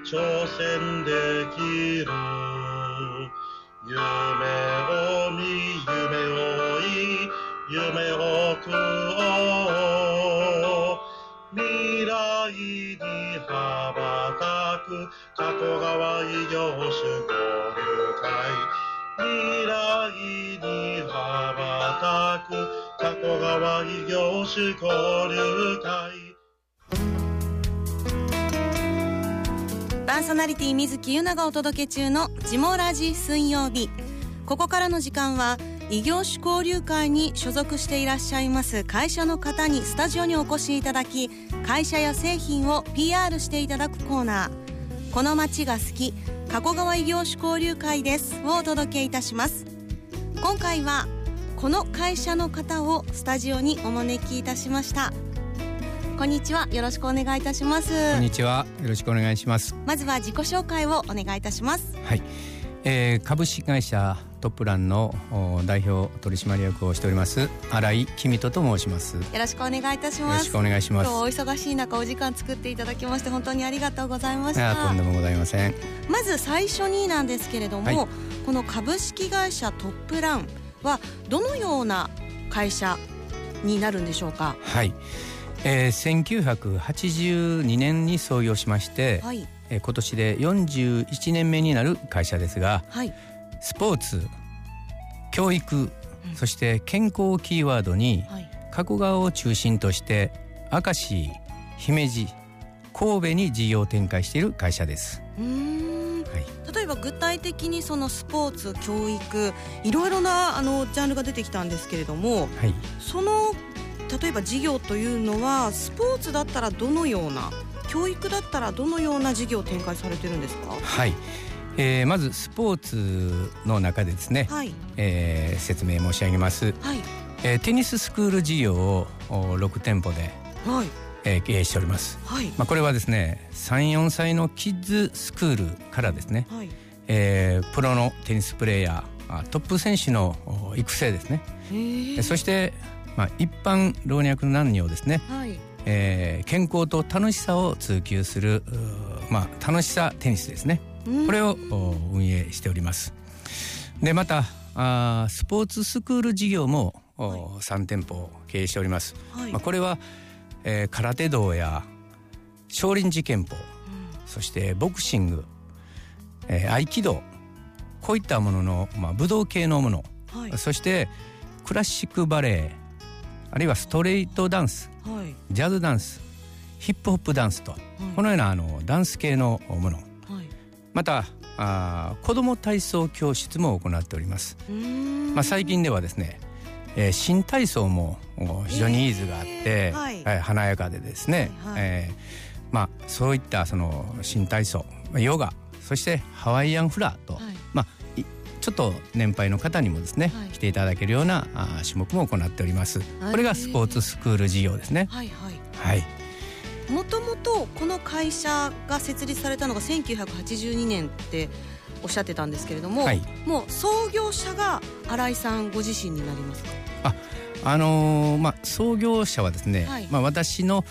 挑戦できる。夢を見夢を追い夢を食おう。未来に羽ばたく加古川異業種交流会。未来に羽ばたく加古川異業種交流会。 パーソナリティ水木優奈がお届け中のジモラジ水曜日。ここからの時間は異業種交流会に所属していらっしゃいます会社の方にスタジオにお越しいただき、会社や製品を PR していただくコーナー、この街が好き加古川異業種交流会ですをお届けいたします。今回はこの会社の方をスタジオにお招きいたしました。こんにちは、よろしくお願いいたします。 こんにちは、よろしくお願いします。 まずは自己紹介をお願いいたします。 はい、株式会社トップランの代表取締役をしております新井公人と申します。 よろしくお願いいたします。 よろしくお願いします。 今日お忙しい中お時間作っていただきまして本当にありがとうございました。 とんでもございません。 まず最初になんですけれども、この株式会社トップランはどのような会社になるんでしょうか。 はい、1982年に創業しまして、今年で41年目になる会社ですが、スポーツ、教育、そして健康をキーワードに、加古川を中心として明石、姫路、神戸に事業を展開している会社です。 例えば具体的にそのスポーツ、教育、いろいろなジャンルが出てきたんですけれども、その例えば事業というのはスポーツだったらどのような、教育だったらどのような事業を展開されてるんですか。 まずスポーツの中でですね、説明申し上げます。テニススクール事業を6店舗で、経営しております。これはですね 3,4 歳のキッズスクールからですね、プロのテニスプレーヤー、トップ選手の育成ですね。そして一般老若男女をですね、健康と楽しさを追求する、楽しさテニスですね、これを運営しております。でまたスポーツスクール事業も3店舗経営しております。これは、空手道や少林寺拳法、そしてボクシング、合気道、こういったものの、武道系のもの、そしてクラシックバレエ、あるいはストレートダンス、ジャズダンス、ヒップホップダンスと、このようなダンス系のもの、また子ども体操教室も行っております。最近ではですね、新体操も非常にニーズがあって、華やかでですね、そういったその新体操、ヨガ、そしてハワイアンフラと、ちょっと年配の方にもですね、来ていただけるような種目も行っております。これがスポーツスクール事業ですね。 もともとこの会社が設立されたのが1982年っておっしゃってたんですけれども、もう創業者が新井さんご自身になりますか。 創業者はですね、私の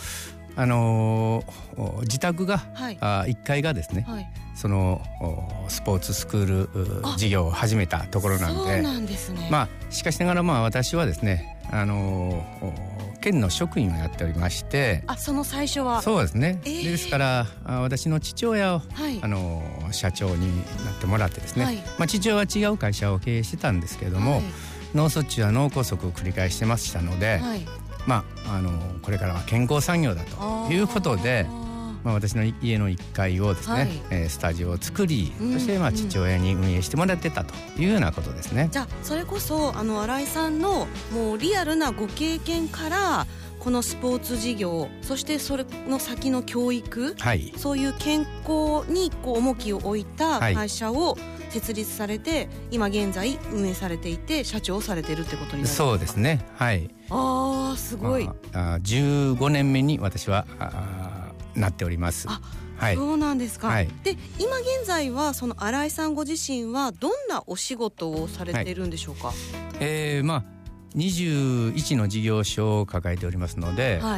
自宅が、1階がですね、そのスポーツスクール事業を始めたところなんで、 そうなんですね。 しかしながら私はですね、県の職員をやっておりまして、 その最初はそうですね、ですから私の父親を、社長になってもらってですね、父親は違う会社を経営してたんですけれども、脳卒中や脳梗塞を繰り返してましたので、これからは健康産業だということで、私の家の1階をですね、スタジオを作り、そして父親に運営してもらってたというようなことですね。 じゃあそれこそ新井さんのもうリアルなご経験からこのスポーツ事業、そしてそれの先の教育、そういう健康に重きを置いた会社を設立されて、今現在運営されていて社長をされているってことになりますか。そうですね。すごい。 15年目に私はなっております。 そうなんですか。で今現在はその新井さんご自身はどんなお仕事をされているんでしょうか。 21の事業所を抱えておりますので、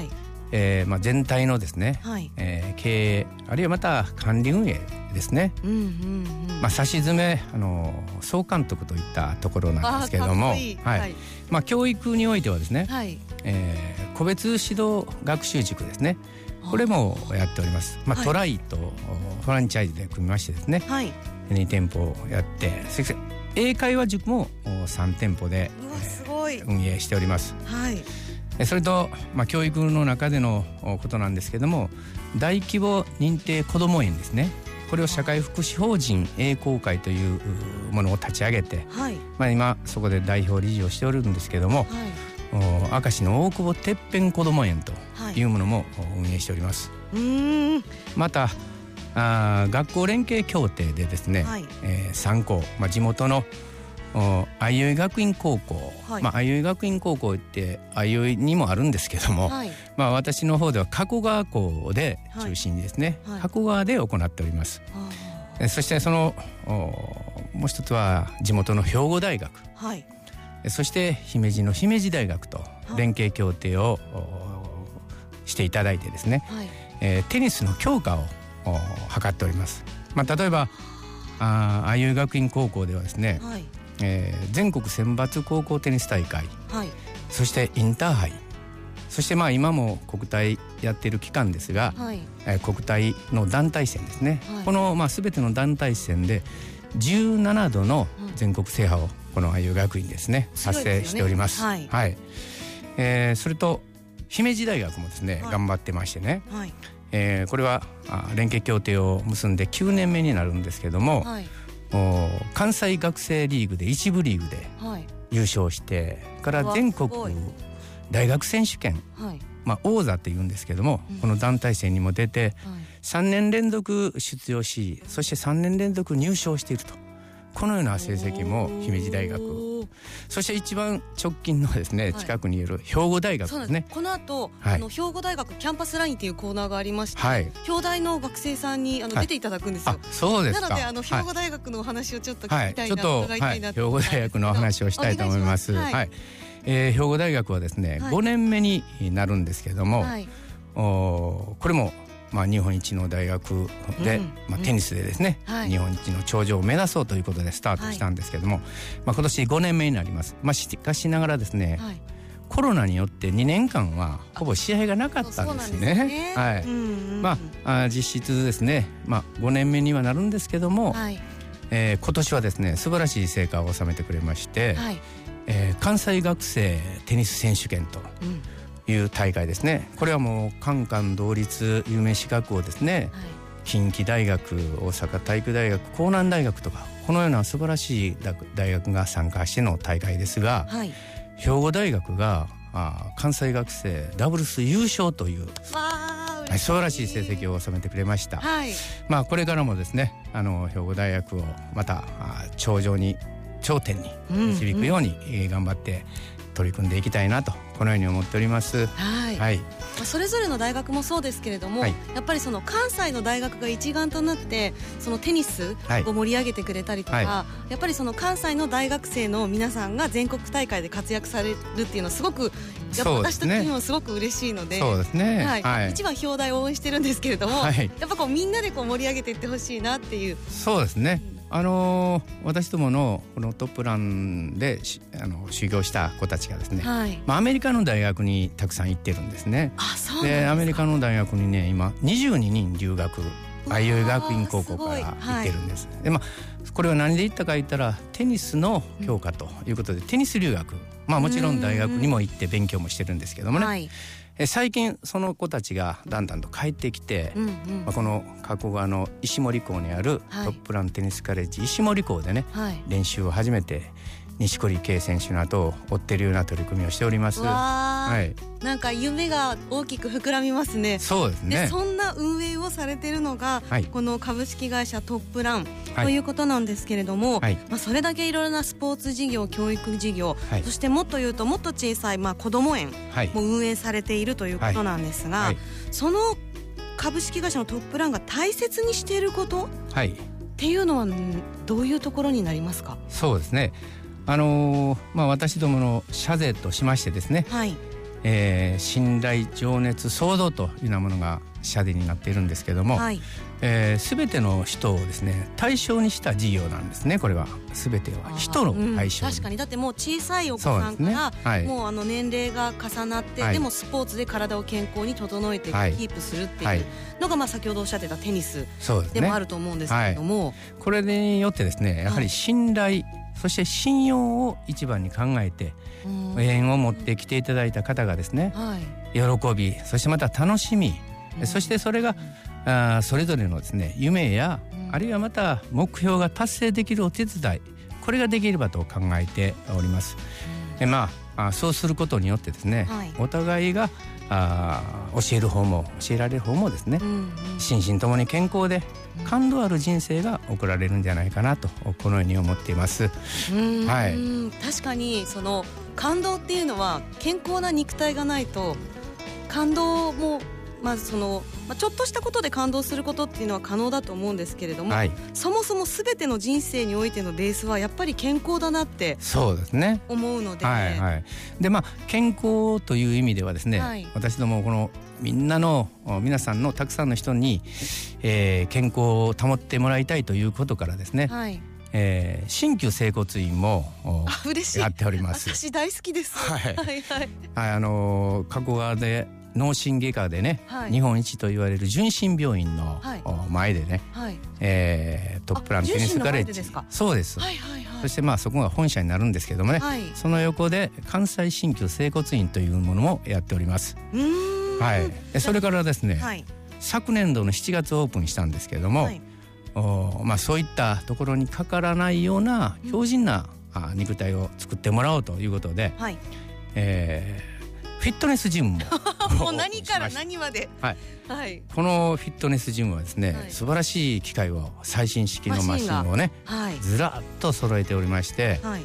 全体のですね、経営あるいはまた管理運営ですね、さしずめ総監督といったところなんですけれども、教育においてはですね、個別指導学習塾ですね、これもやっております。トライとフランチャイズで組みましてですね、2店舗をやって、英会話塾も3店舗で運営しております。それと、教育の中でのことなんですけども、大規模認定こども園ですね、これを社会福祉法人栄光会というものを立ち上げて、今そこで代表理事をしておるんですけども、明石の大久保てっぺんこども園というものも運営しております。また学校連携協定でですね、3校、地元の相生学院高校、相生学院高校って相生にもあるんですけども、私の方では加古川校で中心にですね、加古川で行っております。そしてそのもう一つは地元の兵庫大学、そして姫路の姫路大学と連携協定をしていただいてですね、テニスの強化を図っております。例えば相生学院高校ではですね、全国選抜高校テニス大会、そしてインターハイ、そして今も国体やっている期間ですが、国体の団体戦ですね、この全ての団体戦で17度の全国制覇をこの相生学院ですね達成しております。それと姫路大学もですね、頑張ってましてね、これは連携協定を結んで9年目になるんですけども、関西学生リーグで1部リーグで優勝してから全国大学選手権、王座っていうんですけども、この団体戦にも出て3年連続出場し、そして3年連続入賞していると、このような成績も姫路大学、そして一番直近のですね、近くにいる兵庫大学ですね。 この後、兵庫大学キャンパスラインっていうコーナーがありまして、兵大の学生さんに出ていただくんですよ。 そうですか。 なので兵庫大学のお話をちょっと聞きたいな、伺いたいなと。 兵庫大学のお話をしたいと思います。兵庫大学はですね、5年目になるんですけども、これも日本一の大学で、テニスでですね、日本一の頂上を目指そうということでスタートしたんですけども、今年5年目になります。しかしながらですね、コロナによって2年間はほぼ試合がなかったんですね。実質ですね、5年目にはなるんですけども、今年はですね素晴らしい成果を収めてくれまして、関西学生テニス選手権という大会ですね。これはもうカンカン同率有名資格をですね、近畿大学、大阪体育大学、江南大学とか、このような素晴らしい大学が参加しての大会ですが、兵庫大学が関西学生ダブルス優勝という素晴らしい成績を収めてくれました。これからもですね、兵庫大学をまた頂点に導くように頑張って取り組んでいきたいなと、このように思っております。 それぞれの大学もそうですけれども、やっぱりその関西の大学が一丸となってそのテニスを盛り上げてくれたりとか、やっぱりその関西の大学生の皆さんが全国大会で活躍されるっていうのはすごく、やっぱ私たちにもすごく嬉しいので、一番兵大を応援してるんですけれども、やっぱみんなで盛り上げていってほしいなっていう。 そうですね。私どものこのトップランで修行した子たちがですね、アメリカの大学にたくさん行ってるんですね。でアメリカの大学にね、今22人留学、相生学院高校から行ってるんです。でこれは何で行ったか言ったら、テニスの強化ということで、テニス留学、もちろん大学にも行って勉強もしてるんですけどもね、最近その子たちがだんだんと帰ってきて、この加古川の石森港にあるトップランテニスカレッジ石森港でね、練習を始めて錦織圭選手の後を追っているような取り組みをしております。 なんか夢が大きく膨らみますね。 そうですね。 でそんな運営をされているのが、この株式会社トップランということなんですけれども、それだけいろいろなスポーツ事業、教育事業、そしてもっと言うともっと小さい子ども園も運営されているということなんですが、その株式会社のトップランが大切にしていること、っていうのはどういうところになりますか？ そうですね。私どもの社税としましてですね、 信頼、情熱、創造というようなものが社殿になっているんですけども、はい、全ての人をですね対象にした事業なんですね。これは全ては人の対象に、 確かにだってもう小さいお子さんから、ね、はい、もう年齢が重なって、はい、でもスポーツで体を健康に整えてキープするっていうのが、先ほどおっしゃってたテニスでもあると思うんですけれども、はい、 これによってですねやはり信頼、そして信用を一番に考えて縁を持ってきていただいた方がですね、はい、喜び、そしてまた楽しみ、そしてそれがそれぞれのですね夢や、あるいはまた目標が達成できるお手伝い、これができればと考えております。そうすることによってですね、はい、お互いが教える方も教えられる方もですね、心身ともに健康で感動ある人生が送られるんじゃないかなとこのように思っています。 はい、確かにその感動っていうのは健康な肉体がないと感動もちょっとしたことで感動することっていうのは可能だと思うんですけれども、はい、そもそも全ての人生においてのベースはやっぱり健康だなってそうですね思うので、 はいはい、で健康という意味ではですね、はい、私どもこの皆さんのたくさんの人に、健康を保ってもらいたいということからですね、はい、鍼灸整骨院もやっております。 私大好きです。 はいはいはい、加古川で脳神外科でね、はい、日本一と言われる純心病院の前でね、はい、トップランテニスカレッジ、そうです、はいはいはい、そしてそこが本社になるんですけどもね、はい、その横で関西鍼灸整骨院というものもやっております。はい、それからですね、はい、昨年度の7月オープンしたんですけども、はい、そういったところにかからないような強靭な肉体を作ってもらおうということで、はい、フィットネスジムももう何から何まで、 はいはい、このフィットネスジムはですね、はい、素晴らしい機械を最新式のマシンをね、はい、ずらっと揃えておりまして、はい、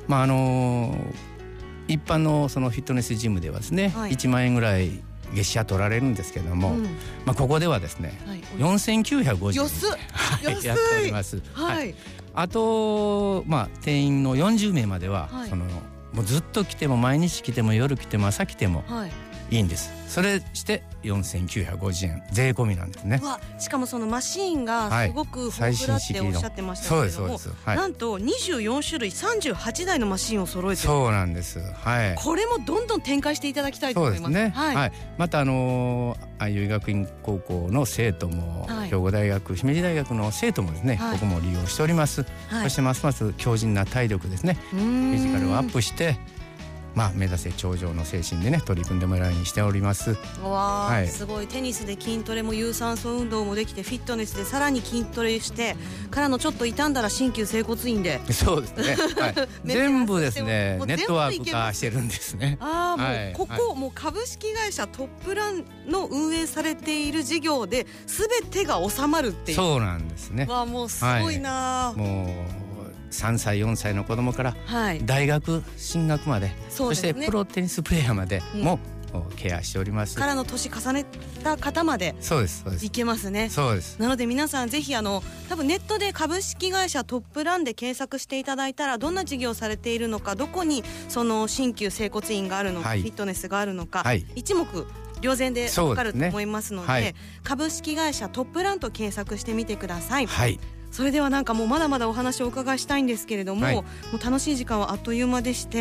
一般のそのフィットネスジムではですね、はい、1万円ぐらい月謝取られるんですけども、ここではですね、はい、4950円安いやっております。はいはい、あと、定員の40名までは、はい、もうずっと来ても毎日来ても夜来ても朝来てもいいんです。それして4950円税込みなんですね。 しかもそのマシーンがすごく豊富だっておっしゃってましたけれども、なんと24種類38台のマシーンを揃えてる。 そうなんです、はい、 これもどんどん展開していただきたいと思います。 そうですね、はいはい、また愛医学院高校の生徒も、はい、兵庫大学姫路大学の生徒もですね、はい、ここも利用しております。はい、そしてますます強靭な体力ですね、フィジカルをアップして目指せ頂上の精神でね取り組んでもらうようにしております。 はい、すごい。テニスで筋トレも有酸素運動もできて、フィットネスでさらに筋トレしてからのちょっと傷んだら鍼灸整骨院でそうですね、はい、全部ですねネットワーク化してるんですね。 もうここ、もう株式会社トップランの運営されている事業で全てが収まるっていう。 そうなんですね。 もうすごいな、 もう3歳4歳の子供から大学進学まで、そしてプロテニスプレーヤーまでもケアしております。 からの年重ねた方までいけますね。 そうです。 なので皆さんぜひ多分ネットで株式会社トップランで検索していただいたら、どんな事業をされているのか、どこにその鍼灸整骨院があるのか、フィットネスがあるのか、一目瞭然で分かると思いますので、株式会社トップランと検索してみてください。はい。それではもうまだまだお話をお伺いしたいんですけれども、もう楽しい時間はあっという間でして、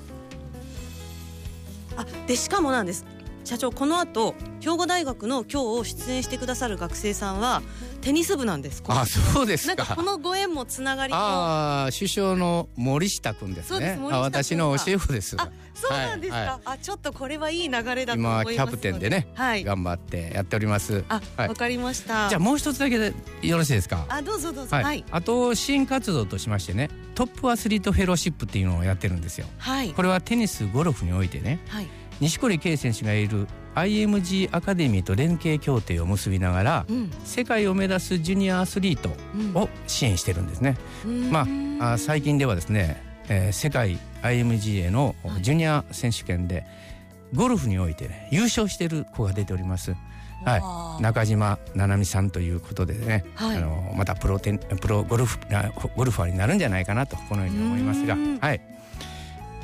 でしかもなんです、社長、この後兵庫大学の今日出演してくださる学生さんはテニス部なんです。 そうですか。 このご縁もつながりも。 首相の森下君ですね。そうです、森下君。私の教え子です。 そうなんですか。ちょっとこれはいい流れだと思いますので、 今キャプテンでね、頑張ってやっております。 わかりました。 じゃあもう一つだけでよろしいですか。 どうぞどうぞ。 あと支援活動としましてね、トップアスリートフェローシップっていうのをやってるんですよ。これはテニスゴルフにおいてね、錦織圭選手がいるIMG アカデミーと連携協定を結びながら、世界を目指すジュニアアスリートを支援してるんですね。最近ではですね、世界 IMG へのジュニア選手権でゴルフにおいて、ね、優勝している子が出ております。中島七海さんということでね、またプロゴルファーになるんじゃないかなとこのように思いますが、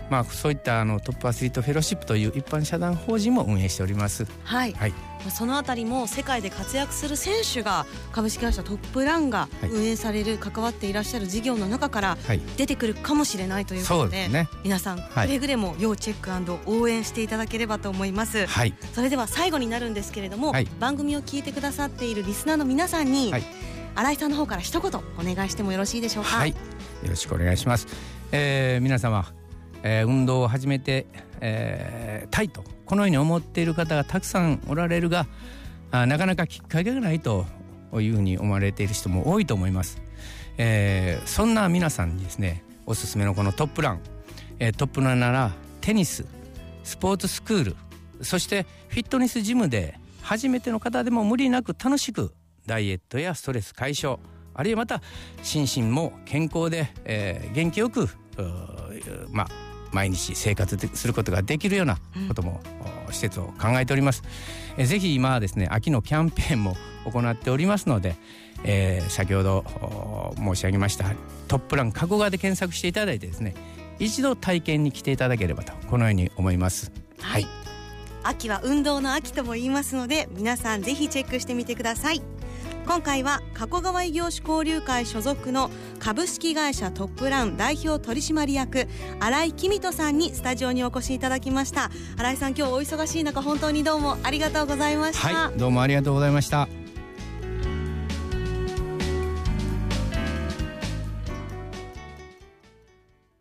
そういったトップアスリートフェローシップという一般社団法人も運営しております。 はい、はい、そのあたりも世界で活躍する選手が株式会社トップランが運営される、関わっていらっしゃる事業の中から出てくるかもしれないということで、皆さんくれぐれも要チェック&応援していただければと思います。はい、それでは最後になるんですけれども、番組を聞いてくださっているリスナーの皆さんに、新井さんの方から一言お願いしてもよろしいでしょうか。 はい、よろしくお願いします。皆様、運動を始めて、たいとこのように思っている方がたくさんおられるが、なかなかきっかけがないというふうに思われている人も多いと思います。そんな皆さんにですね、おすすめのこのトップラン、トップランならテニス、スポーツスクール、そしてフィットネスジムで初めての方でも無理なく楽しくダイエットやストレス解消、あるいはまた心身も健康で、元気よく毎日生活することができるようなことも、施設を考えております。ぜひ今はですね、秋のキャンペーンも行っておりますので、先ほど申し上げましたトップラン加古川で検索していただいてですね、一度体験に来ていただければとこのように思います。 はい、秋は運動の秋とも言いますので、皆さんぜひチェックしてみてください。今回は加古川異業種交流会所属の株式会社トップラン代表取締役新井公人さんにスタジオにお越しいただきました。新井さん、今日お忙しい中本当にどうもありがとうございました。 はい、どうもありがとうございました。